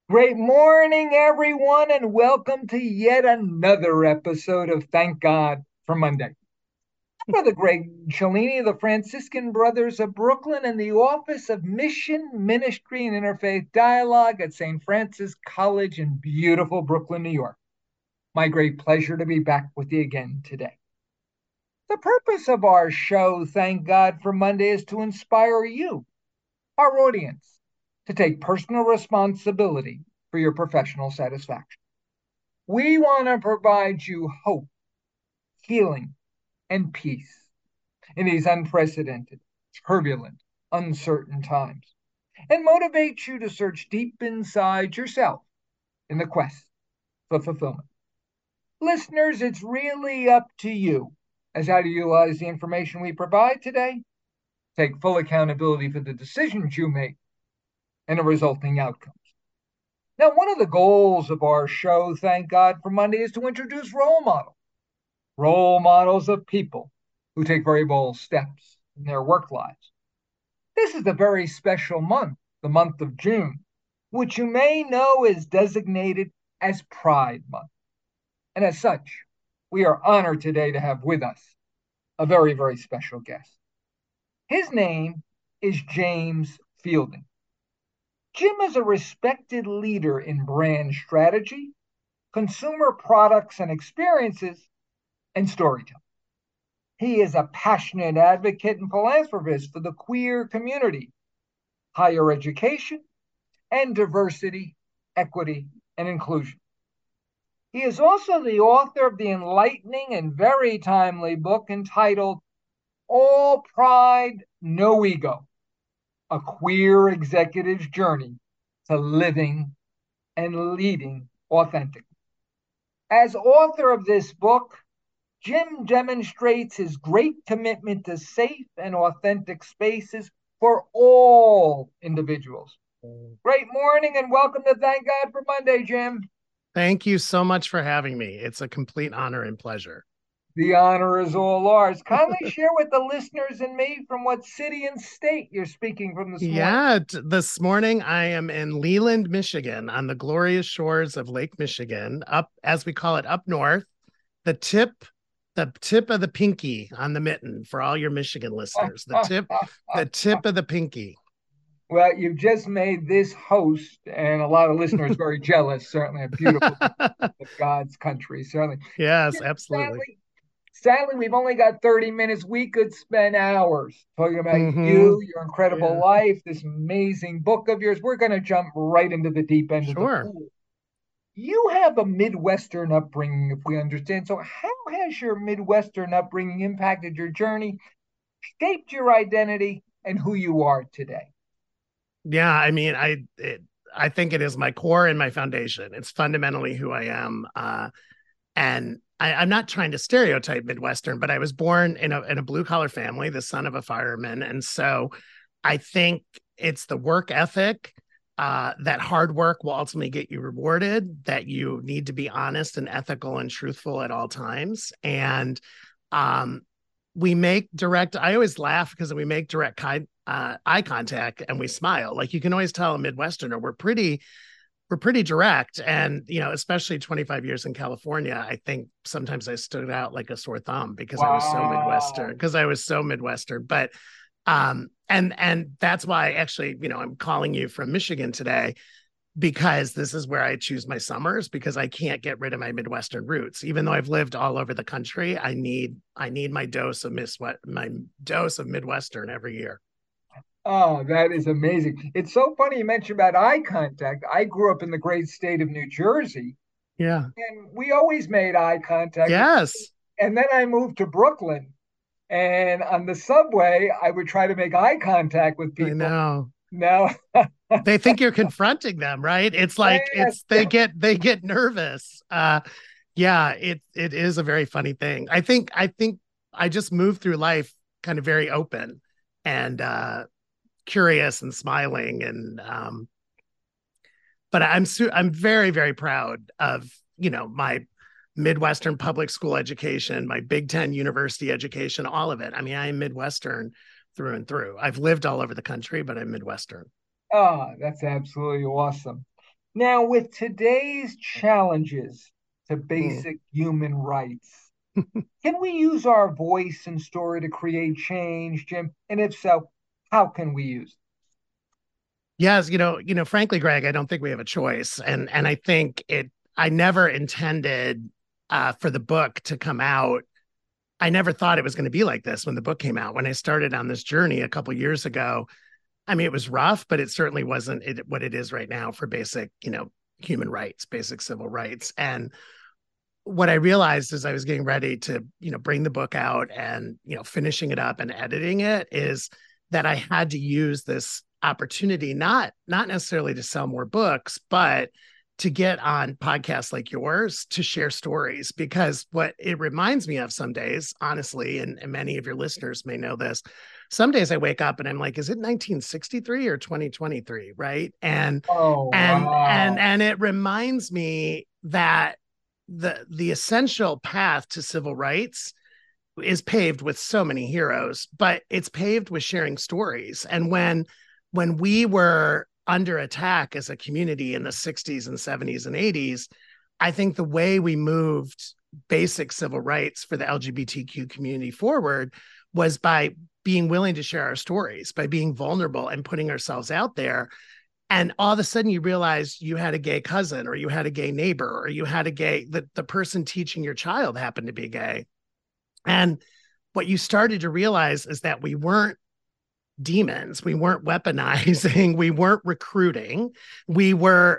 Great morning, everyone, and welcome to yet another episode of Thank God for Monday. Brother Greg Cellini, the Franciscan Brothers of Brooklyn, and the Office of Mission, Ministry, and Interfaith Dialogue at St. Francis College in beautiful Brooklyn, New York. My great pleasure to be back with you again today. The purpose of our show, Thank God for Monday, is to inspire you, our audience, to take personal responsibility for your professional satisfaction. We want to provide you hope, healing, and peace in these unprecedented, turbulent, uncertain times, and motivate you to search deep inside yourself in the quest for fulfillment. Listeners, it's really up to you as how to utilize the information we provide today, take full accountability for the decisions you make, and the resulting outcomes. Now, one of the goals of our show, Thank God for Monday, is to introduce role models of people who take very bold steps in their work lives. This is a very special month, the month of June, which you may know is designated as Pride Month. And as such, we are honored today to have with us a very, very special guest. His name is James Fielding. Jim is a respected leader in brand strategy, consumer products and experiences, and storytelling. He is a passionate advocate and philanthropist for the queer community, higher education, and diversity, equity, and inclusion. He is also the author of the enlightening and very timely book entitled All Pride, No Ego, a queer executive's journey to living and leading authentically. As author of this book, Jim demonstrates his great commitment to safe and authentic spaces for all individuals. Great morning and welcome to Thank God for Monday, Jim. Thank you so much for having me. It's a complete honor and pleasure. The honor is all ours. Kindly share with the listeners and me from what city and state you're speaking from this morning. This morning I am in Leland, Michigan, on the glorious shores of Lake Michigan, up, as we call it, up north, the tip of the pinky on the mitten for all your Michigan listeners. The tip of the pinky. Well, you've just made this host and a lot of listeners very jealous. Certainly a beautiful of God's country. Certainly. Yes, absolutely. Sadly, we've only got 30 minutes. We could spend hours talking about Mm-hmm. you, your incredible Yeah, life, this amazing book of yours. We're going to jump right into the deep end of the sure. pool. You have a Midwestern upbringing, if we understand. So, how has your Midwestern upbringing impacted your journey, shaped your identity, and who you are today? Yeah, I mean, I think it is my core and my foundation. It's fundamentally who I am. And I'm not trying to stereotype Midwestern, but I was born in a blue collar family, the son of a fireman, and so I think it's the work ethic. That hard work will ultimately get you rewarded, that you need to be honest and ethical and truthful at all times. And um, we make direct, I always laugh because we make direct eye contact and we smile. Like you can always tell a Midwesterner, we're pretty direct. And, especially 25 years in California, I think sometimes I stood out like a sore thumb because I was so Midwestern, Wow. because I was so Midwestern. But and that's why actually, I'm calling you from Michigan today, because this is where I choose my summers, because I can't get rid of my Midwestern roots. Even though I've lived all over the country, I need my dose of Midwestern every year. Oh, that is amazing. It's so funny you mentioned about eye contact. I grew up in the great state of New Jersey, Yeah. and we always made eye contact. Yes. And then I moved to Brooklyn, and on the subway, I would try to make eye contact with I people. know. No, They think you're confronting them, right? It's like yes, they get nervous. Yeah, it is a very funny thing. I think I just moved through life kind of very open and curious and smiling, and but I'm very, very proud of, my Midwestern public school education, my Big Ten university education, all of it. I mean, I am Midwestern through and through. I've lived all over the country, but I'm Midwestern. oh, that's absolutely awesome. Now, with today's challenges to Mm. basic human rights, can we use our voice and story to create change, Jim? And if so, how can we use it? Yes, frankly, Greg, I don't think we have a choice. And I think I never intended for the book to come out. I never thought it was going to be like this when the book came out. When I started on this journey a couple years ago, I mean, it was rough, but it certainly wasn't what it is right now for basic, human rights, basic civil rights. And what I realized as I was getting ready to, bring the book out and, finishing it up and editing it is that I had to use this opportunity, not necessarily to sell more books, but to get on podcasts like yours to share stories. Because what it reminds me of some days, honestly, and many of your listeners may know this, some days I wake up and I'm like, is it 1963 or 2023? Right. Oh, wow. And it reminds me that the essential path to civil rights is paved with so many heroes, but it's paved with sharing stories. And when we were under attack as a community in the 60s and 70s and 80s, I think the way we moved basic civil rights for the LGBTQ community forward was by being willing to share our stories, by being vulnerable and putting ourselves out there. And all of a sudden you realize you had a gay cousin, or you had a gay neighbor, or you had the person teaching your child happened to be gay. And what you started to realize is that we weren't demons. We weren't weaponizing. We weren't recruiting. We were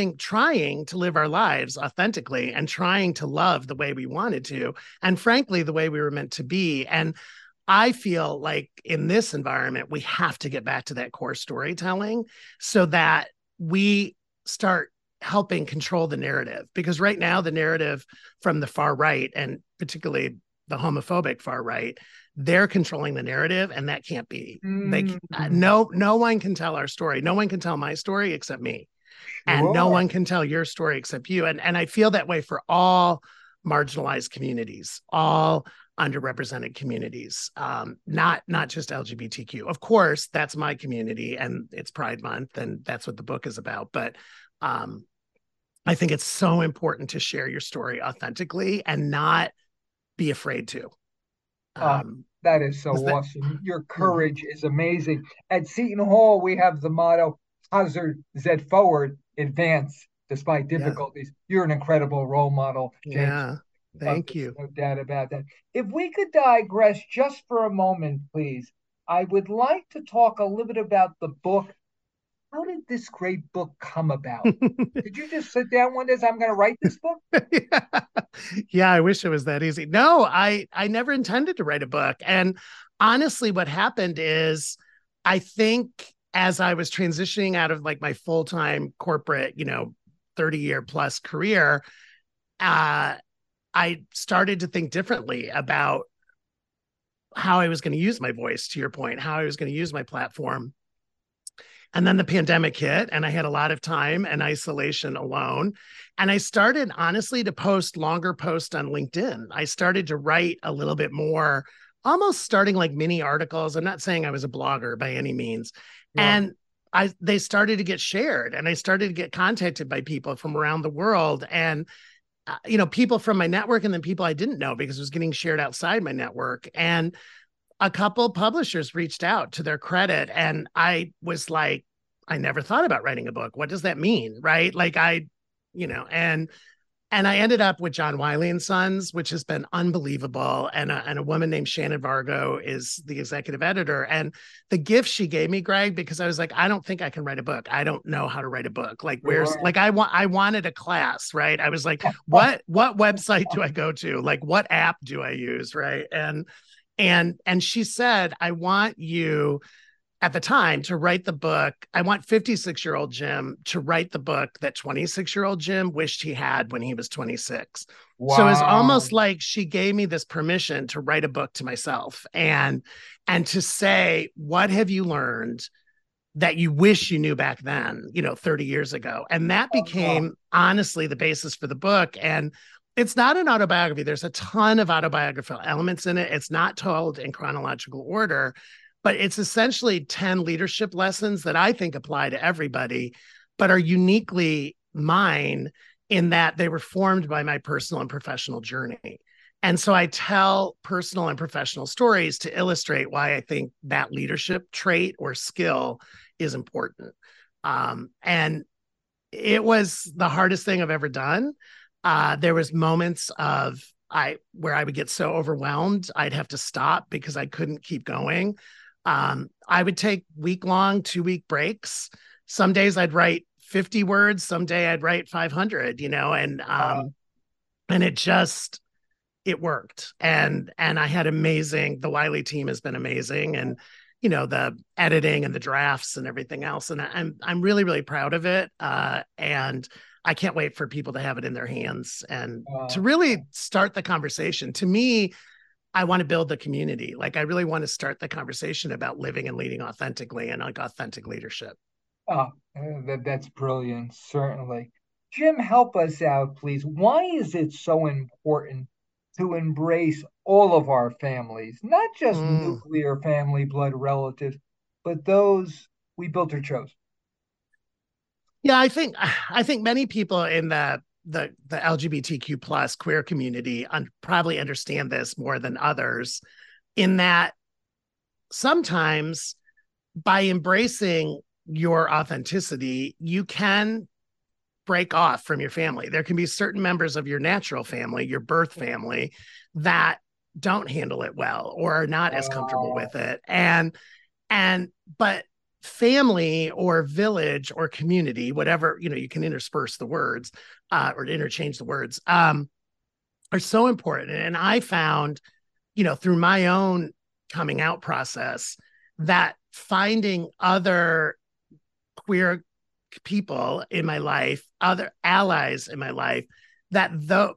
trying to live our lives authentically and trying to love the way we wanted to. And frankly, the way we were meant to be. And I feel like in this environment, we have to get back to that core storytelling so that we start helping control the narrative. Because right now, the narrative from the far right, and particularly the homophobic far right, they're controlling the narrative, and that can't be. Mm, No one can tell our story. No one can tell my story except me, and no sure. one can tell your story except you. And I feel that way for all marginalized communities, all underrepresented communities, not just LGBTQ. Of course, that's my community, and it's Pride Month, and that's what the book is about. But I think it's so important to share your story authentically and not be afraid to. Uh, Um, that is so that, awesome. Your Mhm. courage is amazing. At Seton Hall, we have the motto, Hazard Zed Forward, advance despite Yeah, difficulties. You're an incredible role model, James. yeah. Thank There's you. no doubt about that. If we could digress just for a moment, please, I would like to talk a little bit about the book. How did this great book come about? Did you just sit down one day and say, I'm going to write this book? Yeah. Yeah, I wish it was that easy. No, I never intended to write a book. And honestly, what happened is I think as I was transitioning out of like my full-time corporate, 30-year plus career, uh, I started to think differently about how I was going to use my voice, to your point, how I was going to use my platform. And then the pandemic hit, and I had a lot of time and isolation alone. And I started, honestly, to post longer posts on LinkedIn. I started to write a little bit more, almost starting like mini articles. I'm not saying I was a blogger by any means. Sure. And they started to get shared, and I started to get contacted by people from around the world. And people from my network, and then people I didn't know because it was getting shared outside my network. And a couple publishers reached out, to their credit, and I was like, I never thought about writing a book. What does that mean? Right. Like and I ended up with John Wiley and Sons, which has been unbelievable. And a woman named Shannon Vargo is the executive editor. And the gift she gave me, Greg, because I was like, I don't think I can write a book. I don't know how to write a book. Like, where's Sure. like I wanted a class, right? I was like, what website do I go to? Like, what app do I use? Right. And she said, I want you at the time to write the book. I want 56-year-old Jim to write the book that 26-year-old Jim wished he had when he was 26. So it's Wow. almost like she gave me this permission to write a book to myself and to say, what have you learned that you wish you knew back then, 30 years ago? And that Oh, became honestly the basis for the book. And it's not an autobiography. There's a ton of autobiographical elements in it. It's not told in chronological order, but it's essentially 10 leadership lessons that I think apply to everybody, but are uniquely mine in that they were formed by my personal and professional journey. And so I tell personal and professional stories to illustrate why I think that leadership trait or skill is important. And it was the hardest thing I've ever done. There was moments of where I would get so overwhelmed, I'd have to stop because I couldn't keep going. I would take week-long, 2-week breaks. Some days I'd write 50 words, some day I'd write 500, and it worked. And I had the Wiley team has been amazing. And, the editing and the drafts and everything else. And I'm really, really proud of it. And I can't wait for people to have it in their hands and to really start the conversation. To me, I want to build the community. Like I really want to start the conversation about living and leading authentically and like authentic leadership. That's brilliant, certainly. Jim, help us out, please. Why is it so important to embrace all of our families, not just nuclear family blood relatives, but those we built or chose? Yeah, I think many people in the LGBTQ plus queer community probably understand this more than others, in that sometimes by embracing your authenticity, you can break off from your family. There can be certain members of your natural family, your birth family, that don't handle it well or are not as comfortable with it. But family or village or community, whatever, you can intersperse the words or interchange the words, are so important. And I found, through my own coming out process, that finding other queer people in my life, other allies in my life, that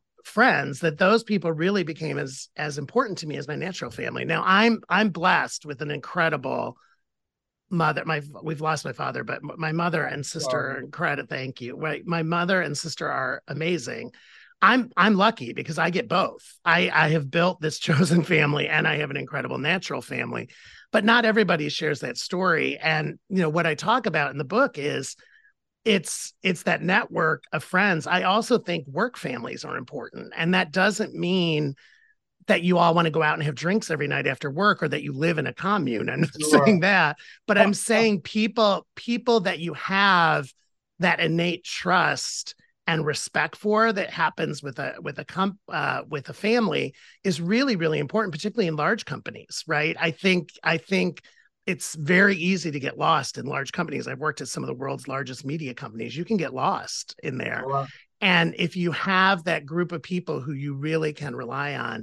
those people really became as important to me as my natural family. Now I'm blessed with an incredible mother. We've lost my father, but my mother and sister are incredible. Thank you. Right. My mother and sister are amazing. I'm lucky because I get both. I have built this chosen family and I have an incredible natural family, but not everybody shares that story. And, what I talk about in the book is it's that network of friends. I also think work families are important. And that doesn't mean that you all want to go out and have drinks every night after work or that you live in a commune. I'm not saying that, but I'm saying people that you have that innate trust and respect for that happens with a family is really, really important, particularly in large companies, right? I think it's very easy to get lost in large companies. I've worked at some of the world's largest media companies. You can get lost in there. Wow. And if you have that group of people who you really can rely on,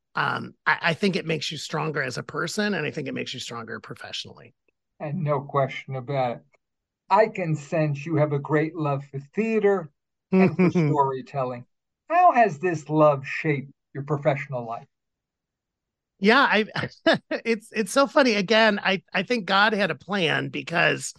I think it makes you stronger as a person, and I think it makes you stronger professionally. And no question about it. I can sense you have a great love for theater and for storytelling. How has this love shaped your professional life? Yeah, it's so funny. Again, I think God had a plan because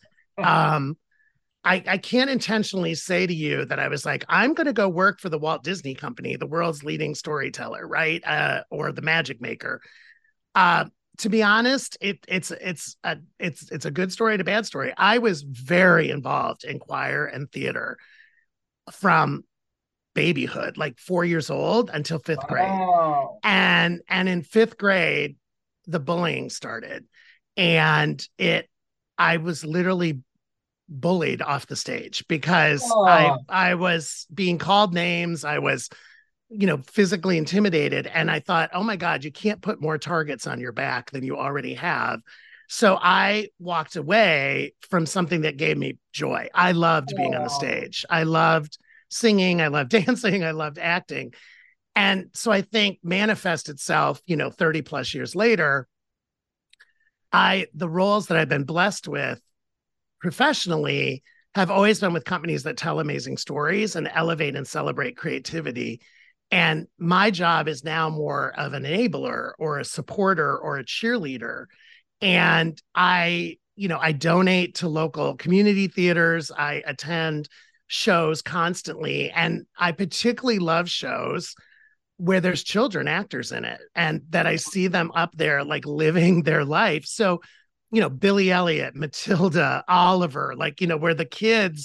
I can't intentionally say to you that I was like, I'm going to go work for the Walt Disney Company, the world's leading storyteller, right? Or the Magic Maker. To be honest, it's a good story and a bad story. I was very involved in choir and theater from babyhood, like 4 years old until fifth grade. And in fifth grade, the bullying started, and I was literally bullied off the stage because I was being called names. I was, physically intimidated. And I thought, oh my God, you can't put more targets on your back than you already have. So I walked away from something that gave me joy. I loved being on the stage. I loved singing. I loved dancing. I loved acting. And so I think manifest itself, 30 plus years later, the roles that I've been blessed with professionally have always been with companies that tell amazing stories and elevate and celebrate creativity. And my job is now more of an enabler or a supporter or a cheerleader. And I donate to local community theaters. I attend shows constantly. And I particularly love shows where there's children actors in it and that I see them up there like living their life. So, Billy Elliot, Matilda, Oliver, where the kids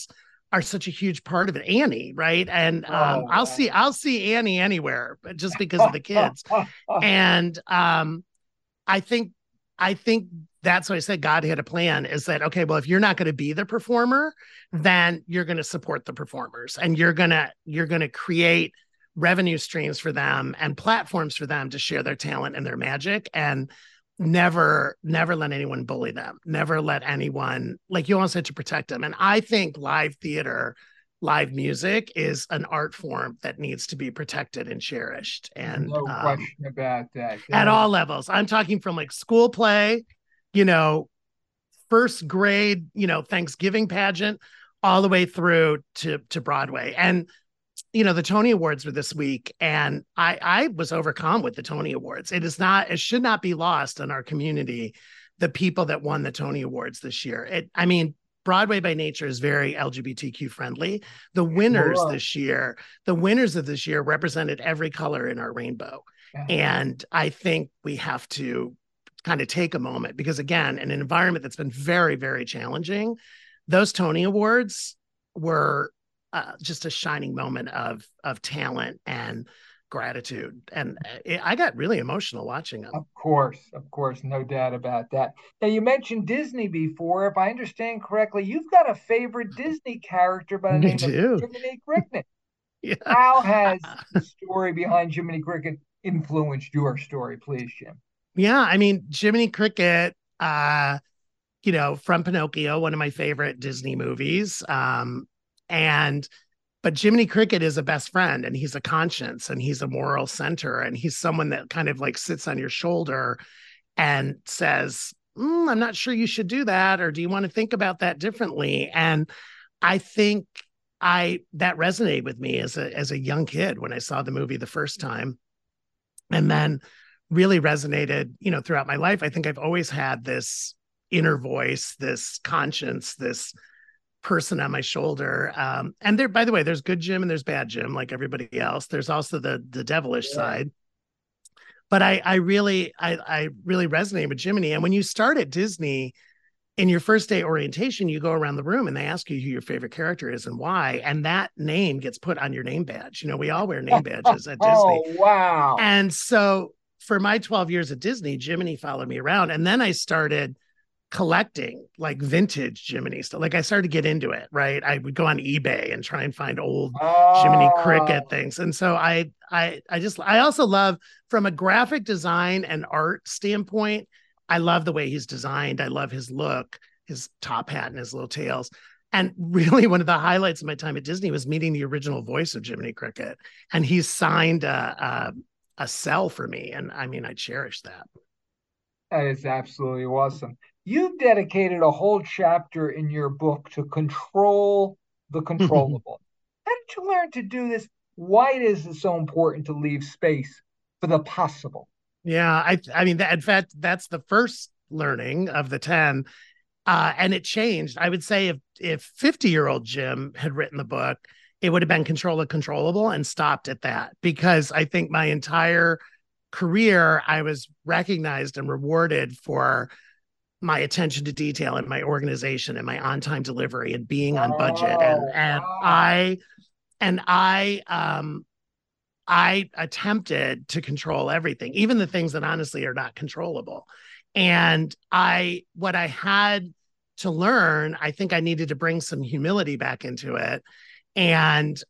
are such a huge part of it. Annie, right? And Oh, I'll see Annie anywhere, but just because of the kids. wow. And I think I think that's why I said God had a plan, is that, okay, well, if you're not going to be the performer, then you're going to support the performers, and you're going to create revenue streams for them and platforms for them to share their talent and their magic, and never let anyone bully them, never let anyone, like, you almost had to protect them. And I think live theater, live music is an art form that needs to be protected and cherished. And No question about that. at That is all levels. I'm talking from like school play, you know, first grade, Thanksgiving pageant, all the way through to Broadway. And the Tony Awards were this week, and I was overcome with the Tony Awards. It should not be lost in our community, the people that won the Tony Awards this year. Broadway by nature is very LGBTQ friendly. sure. The winners of this year represented every color in our rainbow. Yeah. And I think we have to kind of take a moment, because again, in an environment that's been very, very challenging, those Tony Awards were just a shining moment of talent and gratitude. And I got really emotional watching them. Of course, no doubt about that. Now, you mentioned Disney before. If I understand correctly, you've got a favorite Disney character by the Me name of too. Jiminy Cricket. Yeah. How has the story behind Jiminy Cricket influenced your story, please, Jim? Yeah. I mean, Jiminy Cricket, from Pinocchio, one of my favorite Disney movies. But Jiminy Cricket is a best friend, and he's a conscience, and he's a moral center, and he's someone that kind of like sits on your shoulder and says, I'm not sure you should do that, or do you want to think about that differently? And I think that resonated with me as a young kid when I saw the movie the first time, and then really resonated, throughout my life. I think I've always had this inner voice, this conscience, this person on my shoulder. And there, by the way, there's good Jim and there's bad Jim, like everybody else. There's also the devilish Yeah. side. But I really resonate with Jiminy. And when you start at Disney, in your first day orientation, you go around the room and they ask you who your favorite character is and why. And that name gets put on your name badge. We all wear name badges at Disney. Oh, wow. And so for my 12 years at Disney, Jiminy followed me around. And then I started collecting like vintage Jiminy stuff. Like, I started to get into it, right? I would go on eBay and try and find old Jiminy Cricket Oh, things. And so I also love, from a graphic design and art standpoint, I love the way he's designed. I love his look, his top hat and his little tails. And really, one of the highlights of my time at Disney was meeting the original voice of Jiminy Cricket. And he signed a cell for me. And I mean, I cherish that. that is absolutely awesome. You've dedicated a whole chapter in your book to control the controllable. How did you learn to do this? Why is it so important to leave space for the possible? Yeah, I mean, in fact, that's the first learning of the 10. And it changed. I would say if 50-year-old Jim had written the book, it would have been control the controllable and stopped at that, because I think my entire career, I was recognized and rewarded for my attention to detail and my organization and my on-time delivery and being on budget. And Oh, and wow. I and I attempted to control everything, even the things that honestly are not controllable. And what I had to learn, I think I needed to bring some humility back into it. And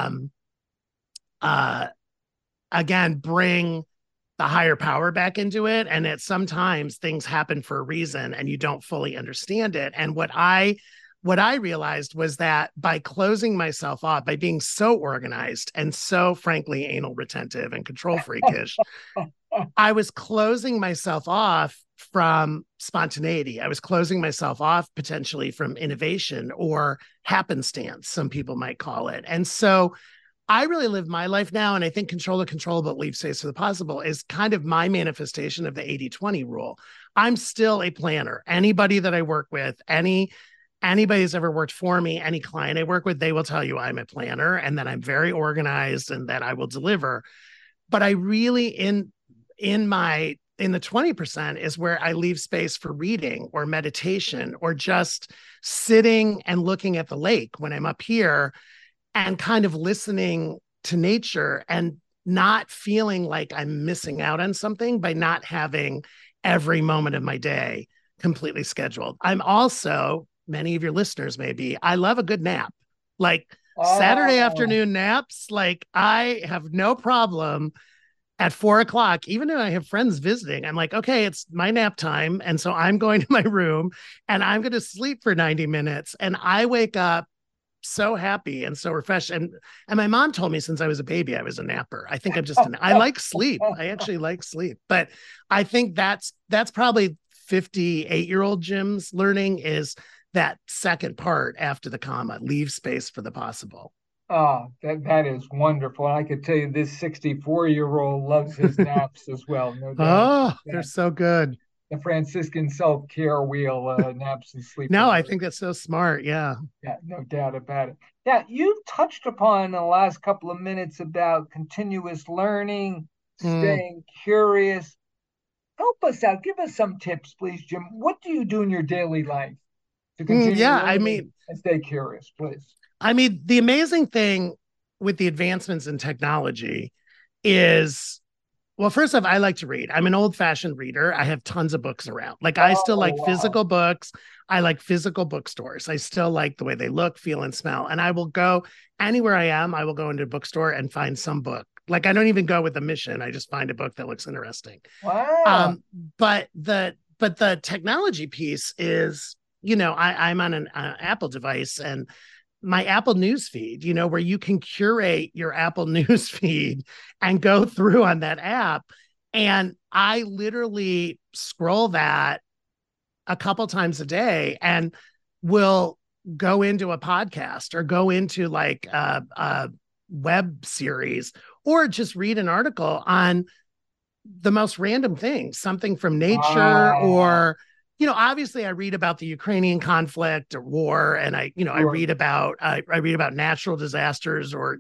uh, again, bring the higher power back into it. And that sometimes things happen for a reason and you don't fully understand it. And what I realized was that by closing myself off, by being so organized and so frankly anal retentive and control freakish, I was closing myself off from spontaneity. I was closing myself off potentially from innovation or happenstance, some people might call it. And so I really live my life now. And I think control the controllable, leave space for the possible is kind of my manifestation of the 80-20 rule. I'm still a planner. Anybody that I work with, anybody who's ever worked for me, any client I work with, they will tell you I'm a planner and that I'm very organized and that I will deliver. But I really, in my in the 20% is where I leave space for reading or meditation or just sitting and looking at the lake when I'm up here and kind of listening to nature and not feeling like I'm missing out on something by not having every moment of my day completely scheduled. I'm also, many of your listeners maybe, I love a good nap. Like Saturday afternoon naps, like I have no problem at 4 o'clock, even if I have friends visiting, I'm like, okay, it's my nap time. And so I'm going to my room and I'm going to sleep for 90 minutes. And I wake up so happy and so refreshed. And my mom told me since I was a baby, I was a napper. I think I like sleep. I actually like sleep. But I think that's probably 58-year-old Jim's learning is that second part after the comma, leave space for the possible. That is wonderful. I could tell you this 64-year-old loves his naps as well, no doubt. Oh, they're so good. The Franciscan self-care wheel, naps and sleep. No, I think that's so smart. Yeah. Yeah, no doubt about it. Yeah, you've touched upon in the last couple of minutes about continuous learning, staying curious. Help us out. Give us some tips, please, Jim. What do you do in your daily life to continue learning and stay curious, please? I mean, the amazing thing with the advancements in technology is, well, first off, I like to read. I'm an old-fashioned reader. I have tons of books around. Like I still like physical books. I like physical bookstores. I still like the way they look, feel, and smell. And I will go anywhere I am. I will go into a bookstore and find some book. Like I don't even go with a mission. I just find a book that looks interesting. Wow. But the technology piece is, I'm on an Apple device and my Apple News feed, where you can curate your Apple News feed and go through on that app. And I literally scroll that a couple times a day and will go into a podcast or go into like a web series or just read an article on the most random things, something from nature or obviously I read about the Ukrainian conflict or war, and I read about natural disasters or,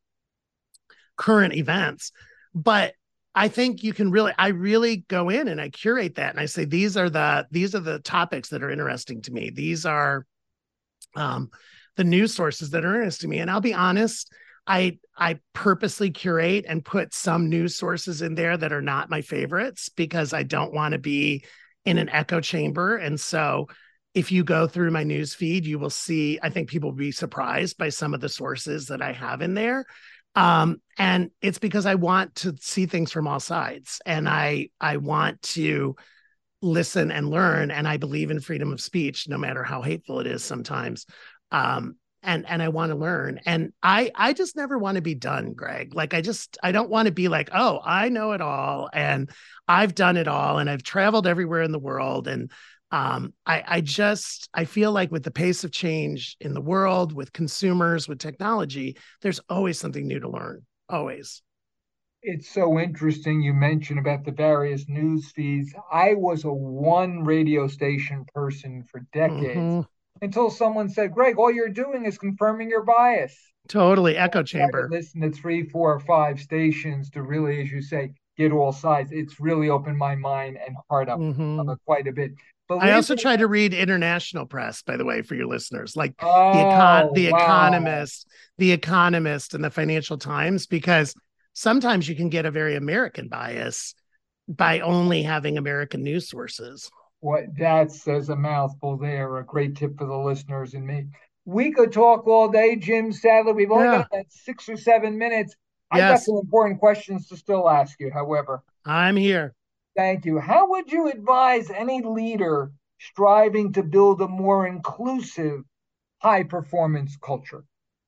current events. But I think I really go in and I curate that. And I say, these are the topics that are interesting to me. These are the news sources that are interesting to me. And I'll be honest, I purposely curate and put some news sources in there that are not my favorites because I don't want to be in an echo chamber. And so if you go through my news feed, you will see, I think people will be surprised by some of the sources that I have in there. And it's because I want to see things from all sides and I want to listen and learn. And I believe in freedom of speech, no matter how hateful it is sometimes. And I want to learn. And I just never want to be done, Greg. Like I don't want to be like, oh, I know it all and I've done it all and I've traveled everywhere in the world. And I feel like with the pace of change in the world, with consumers, with technology, there's always something new to learn. Always. It's so interesting you mentioned about the various news feeds. I was a one radio station person for decades until someone said, Greg, all you're doing is confirming your bias. Totally. Echo chamber. Listen to 3, 4, or 5 stations to really, as you say, get all sides. It's really opened my mind and heart up quite a bit. I also try to read international press, by the way, for your listeners, like the Economist, and the Financial Times, because sometimes you can get a very American bias by only having American news sources. That says a mouthful there. A great tip for the listeners and me. We could talk all day, Jim. Sadly, we've only got about 6 or 7 minutes. I've got some important questions to still ask you, however. I'm here. Thank you. How would you advise any leader striving to build a more inclusive, high-performance culture?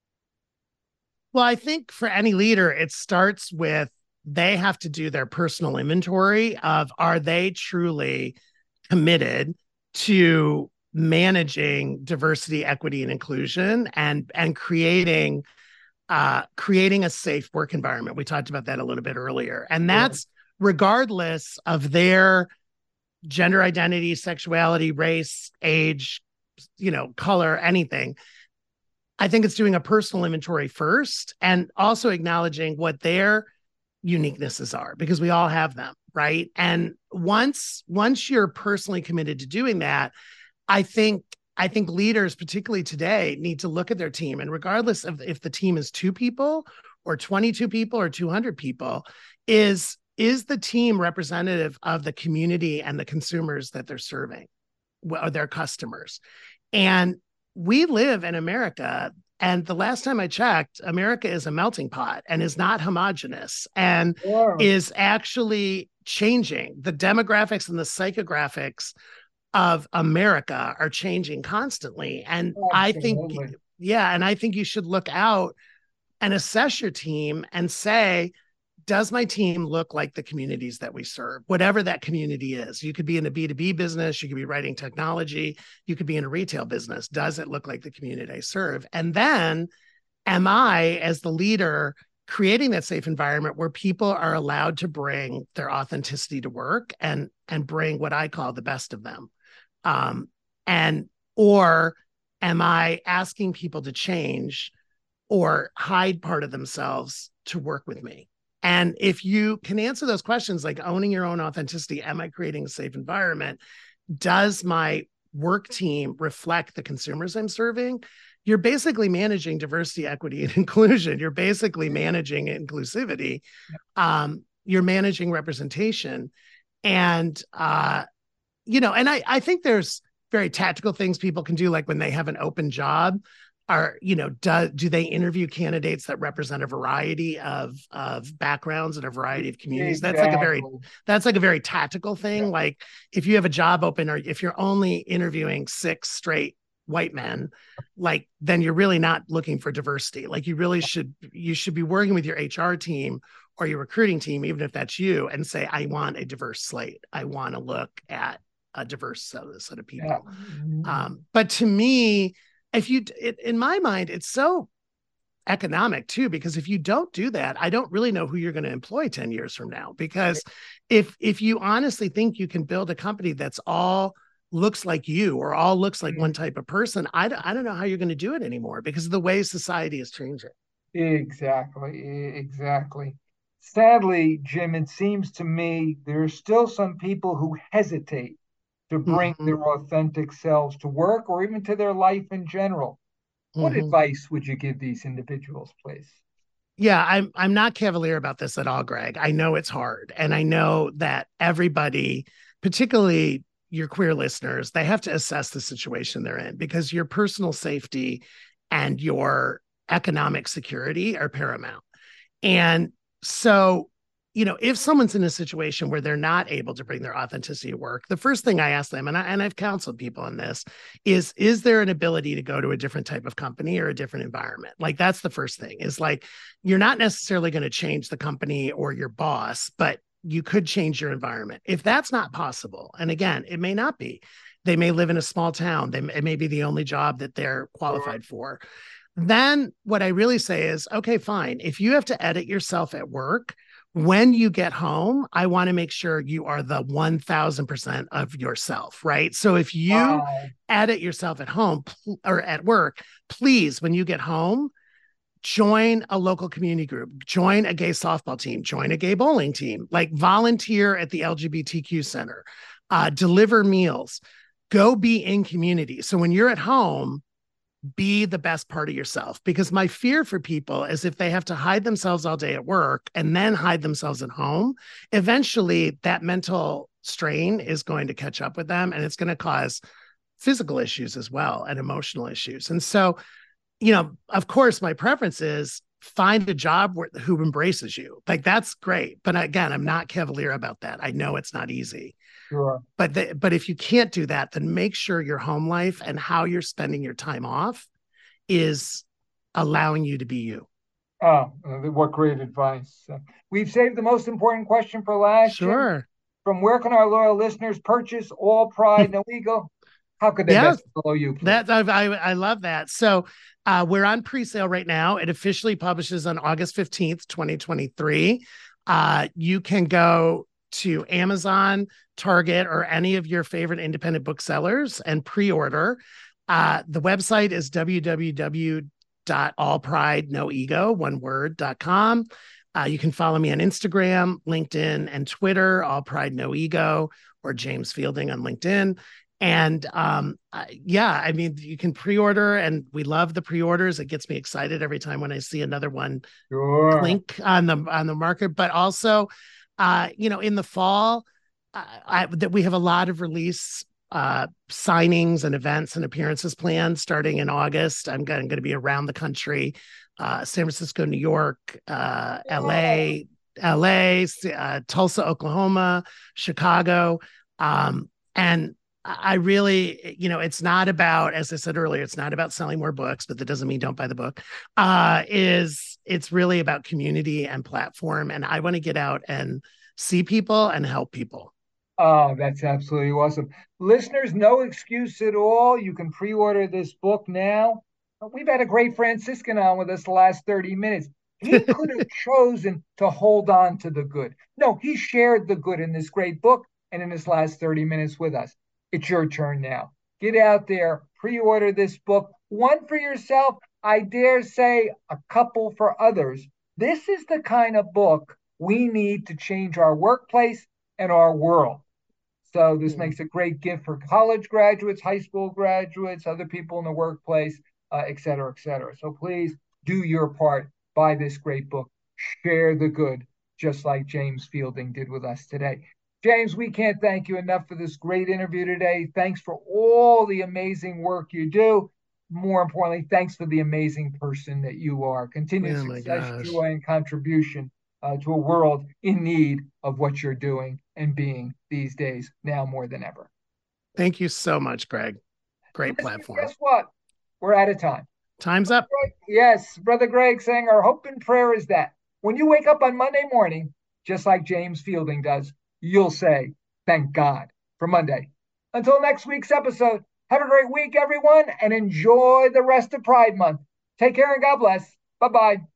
Well, I think for any leader, it starts with they have to do their personal inventory of, are they truly committed to managing diversity, equity, and inclusion and creating a safe work environment. We talked about that a little bit earlier. And that's regardless of their gender identity, sexuality, race, age, color, anything. I think it's doing a personal inventory first and also acknowledging what their uniquenesses are, because we all have them. right? And once you're personally committed to doing that, I think leaders, particularly today, need to look at their team. And regardless of if the team is 2 people or 22 people or 200 people, is the team representative of the community and the consumers that they're serving, or their customers? And we live in America. And the last time I checked, America is a melting pot and is not homogenous, and is actually changing. The demographics and the psychographics of America are changing constantly. And Absolutely. I think you should look out and assess your team and say, does my team look like the communities that we serve, whatever that community is? You could be in a B2B business, you could be writing technology, you could be in a retail business. Does it look like the community I serve? And then, am I, as the leader, creating that safe environment where people are allowed to bring their authenticity to work and bring what I call the best of them? And or am I asking people to change or hide part of themselves to work with me? And if you can answer those questions, like owning your own authenticity, am I creating a safe environment? Does my work team reflect the consumers I'm serving? You're basically managing diversity, equity, and inclusion. You're basically managing inclusivity. You're managing representation. And, and I think there's very tactical things people can do, like when they have an open job, do they interview candidates that represent a variety of backgrounds and a variety of communities? Exactly. That's like a very tactical thing. Yeah. Like if you have a job open, or if you're only interviewing 6 straight white men, like, then you're really not looking for diversity. Like you should be working with your HR team or your recruiting team, even if that's you, and say, I want a diverse slate. I want to look at a diverse set of people. Yeah. But to me, in my mind, it's so economic too, because if you don't do that, I don't really know who you're going to employ 10 years from now. Because if you honestly think you can build a company that's all looks like you, or all looks like one type of person, I don't know how you're going to do it anymore, because of the way society is changing. Exactly. Sadly, Jim, it seems to me there are still some people who hesitate to bring their authentic selves to work, or even to their life in general. What advice would you give these individuals, please? Yeah, I'm not cavalier about this at all, Greg. I know it's hard. And I know that everybody, particularly your queer listeners, they have to assess the situation they're in, because your personal safety and your economic security are paramount. And so, if someone's in a situation where they're not able to bring their authenticity to work, the first thing I ask them, and I've counseled people on this, is there an ability to go to a different type of company or a different environment? Like, that's the first thing, is like, you're not necessarily going to change the company or your boss, but you could change your environment. If that's not possible, and again, it may not be, they may live in a small town, it may be the only job that they're qualified for. Then what I really say is, okay, fine. If you have to edit yourself at work, when you get home, I want to make sure you are the 1000% of yourself, right? So if you edit yourself at home or at work, please, when you get home, join a local community group, join a gay softball team, join a gay bowling team, like volunteer at the LGBTQ center, deliver meals, go be in community. So when you're at home, be the best part of yourself. Because my fear for people is, if they have to hide themselves all day at work and then hide themselves at home, eventually that mental strain is going to catch up with them, and it's going to cause physical issues as well, and emotional issues. And so, of course, my preference is find a job who embraces you. Like, that's great. But again, I'm not cavalier about that. I know it's not easy. Sure. But if you can't do that, then make sure your home life and how you're spending your time off is allowing you to be you. Oh, what great advice. We've saved the most important question for last. Sure. Jim. From where can our loyal listeners purchase All Pride No Ego? How could they best follow you, please? I love that. So we're on pre-sale right now. It officially publishes on August 15th, 2023. You can go to Amazon, Target, or any of your favorite independent booksellers and pre-order. The website is www.allpridenoego.com. You can follow me on Instagram, LinkedIn, and Twitter, all pride, no ego, or James Fielding on LinkedIn. And yeah, I mean, you can pre-order, and we love the pre-orders. It gets me excited every time when I see another one Sure. clink on the market. But also, in the fall, that we have a lot of release signings and events and appearances planned starting in August. I'm going to be around the country, San Francisco, New York, LA, Tulsa, Oklahoma, Chicago. And I really, it's not about, as I said earlier, it's not about selling more books, but that doesn't mean don't buy the book. It's really about community and platform. And I want to get out and see people and help people. Oh, that's absolutely awesome. Listeners, no excuse at all. You can pre order this book now. We've had a great Franciscan on with us the last 30 minutes. He could have chosen to hold on to the good. No, he shared the good in this great book and in his last 30 minutes with us. It's your turn now. Get out there, pre order this book, one for yourself. I dare say a couple for others. This is the kind of book we need to change our workplace and our world. So this makes a great gift for college graduates, high school graduates, other people in the workplace, et cetera, et cetera. So please do your part. Buy this great book. Share the good, just like James Fielding did with us today. James, we can't thank you enough for this great interview today. Thanks for all the amazing work you do. More importantly, thanks for the amazing person that you are. Continued Oh my success, gosh. joy, and contribution to a world in need of what you're doing and being these days, now more than ever. Thank you so much, Greg. Great Listeners, platform. guess what? We're out of time. Time's up. Yes, Brother Greg saying our hope and prayer is that when you wake up on Monday morning, just like James Fielding does, you'll say, thank God for Monday. Until next week's episode, have a great week, everyone, and enjoy the rest of Pride Month. Take care and God bless. Bye bye.